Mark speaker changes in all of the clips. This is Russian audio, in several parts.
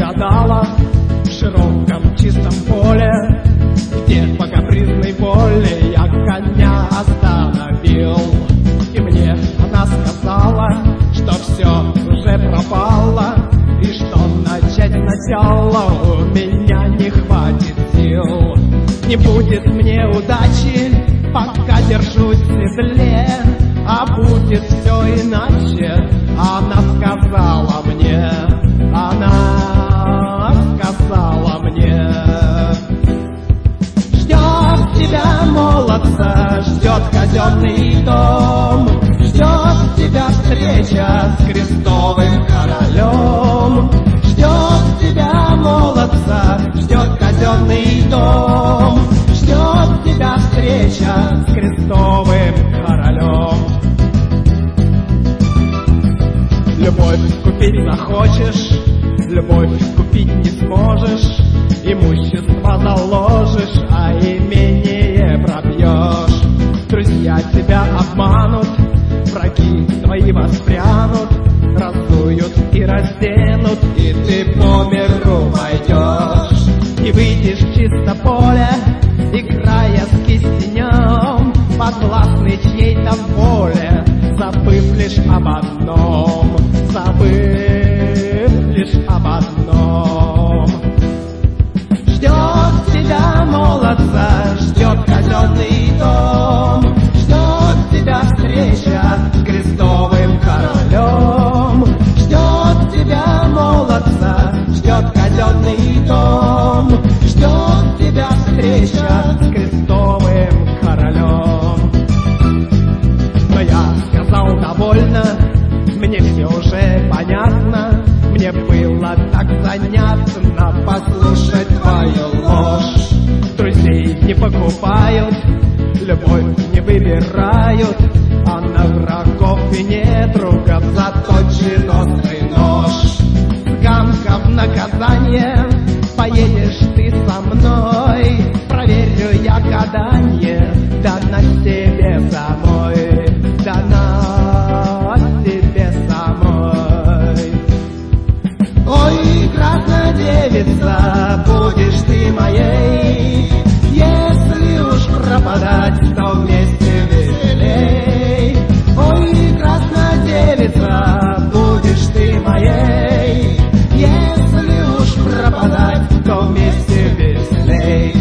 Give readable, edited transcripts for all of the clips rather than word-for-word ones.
Speaker 1: гадала в широком чистом поле, где по капризной воле я коня остановил. И мне она сказала, что все уже пропало, и что начать сначала у меня не хватит сил. Не будет мне удачи, пока держусь в седле, а будет все иначе. Она сказала мне, ждет тебя молодца, ждет казенный дом, ждет тебя встреча с крестовым королем. Ждет тебя молодца, ждет казенный дом, ждет тебя встреча с крестовым королем. Любовь купить захочешь, любовь купить не сможешь, имущество заложишь, а имение пропьешь. Друзья тебя обманут, враги твои воспрянут, раздуют и разденут, и ты по миру пойдешь. И выйдешь в чисто поле, играя с кистенем, подвластный чьей-то воле, забыв лишь об одном, забыв лишь об одном. Ждет тебя молодца, ждет казенный дом, ждет тебя встреча с крестовым королем. Ждет тебя молодца, ждет казенный дом, ждет тебя встреча с крестовым королем. Но я сказал довольно, мне все уже понятно, мне было так занятно послушать твою ложь. Друзей не покупают, любовь не выбирают, а на врагов и недругов заточен острый нож. С Ганка в наказание поедешь ты со мной, проверю я гаданье, да на себе самой, да на себе самой. Ой, красная девица, будешь ты моей, если уж пропадать, то вместе веселей. Ой, красная девица, будешь ты моей, если уж пропадать, то вместе веселей.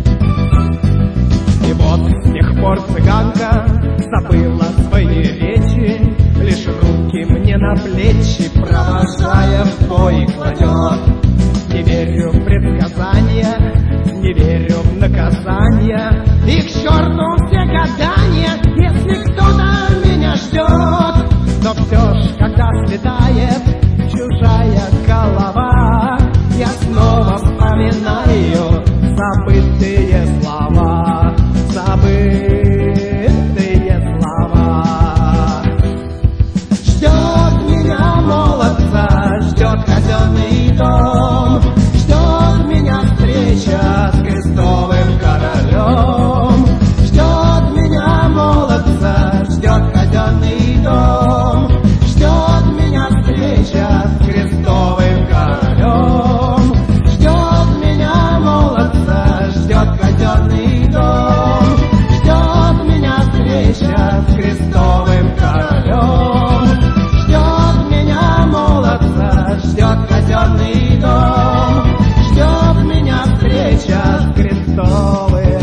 Speaker 1: И вот с тех пор цыганка забыла свои речи, лишь руки мне на плечи, провожая в бой, кладет. Не верю в предсказания, не верю в наказания, и к черту все гадания, если кто-то меня ждет. Но все ж, когда слетает чужая голова, я снова вспоминаю забытые слова, забытые слова. Ждет меня молодца, ждет казенный дом, ждет меня встреча с крестовым королем. Ждет меня молодца, ждет казенный дом, ждет меня встреча с крестовым королем. Ждет меня молодца, ждет казенный дом, ждет меня встреча с крестовым королем. Ждет меня молодца, ждет казенный дом, ждет меня встреча с крестовым